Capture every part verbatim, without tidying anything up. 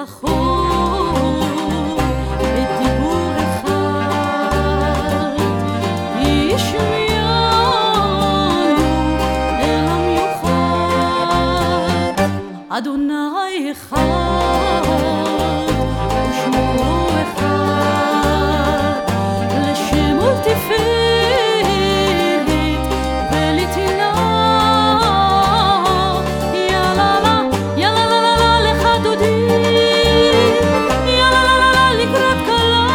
וזכור בדיבור אחד ישמיענו אל המיוחד. אדוני אחד ושמו אחד, לשם ולתפארת ולתהילה. יאללה יאללה לך דודי, יאללה לקראת כלה,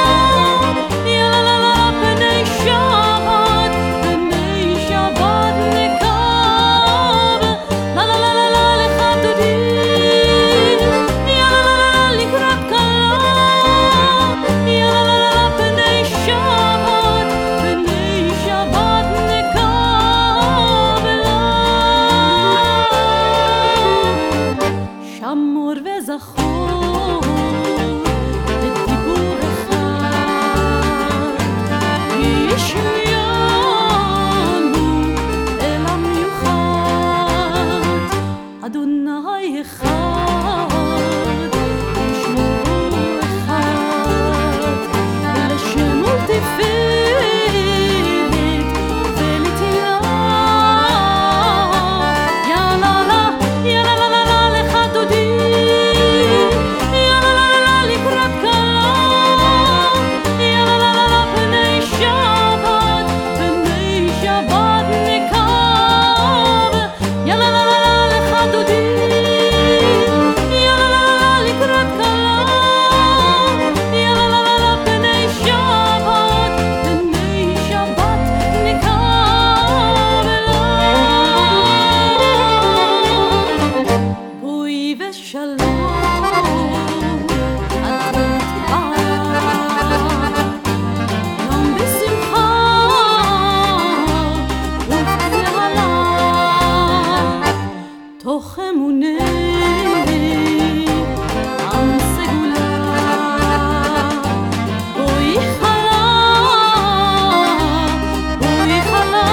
יאללה פני שבת, פני שבת נקב. לה לה לה לה לך דודי, יאללה לקראת כלה, יאללה פני שבת, פני שבת נקב לה. שמור וזכור בדיבור אחד ישמיענו אל המיוחד. אדוני אחד ושמו אחד, לשם ולתפארת ולתהילה. יאללה יאללה לך דודי, יאללה לקראת כלה, יאללה פני שבת, פני שבת נקב. יאללה לך דודי, יאללה לקראת כלה, יאללה פני שבת, פני שבת נקב לה. בואי ושלום אדמת בעד, יום בשמחה ובבהלה, תוך אמוני עם סגולה. בואי חלה, בואי חלה,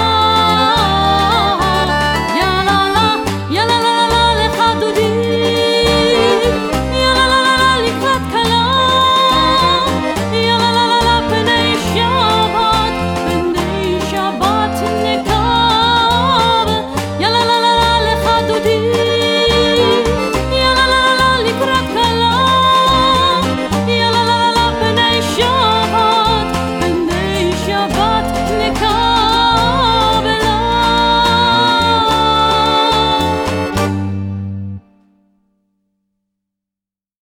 יאללה יאללה לך דודי, יאללה לקראת כלה, יאללה פני שבת, פני שבת נקב. יאללה לך דודי, יאללה לקראת כלה, יאללה פני שבת, פני שבת נקב.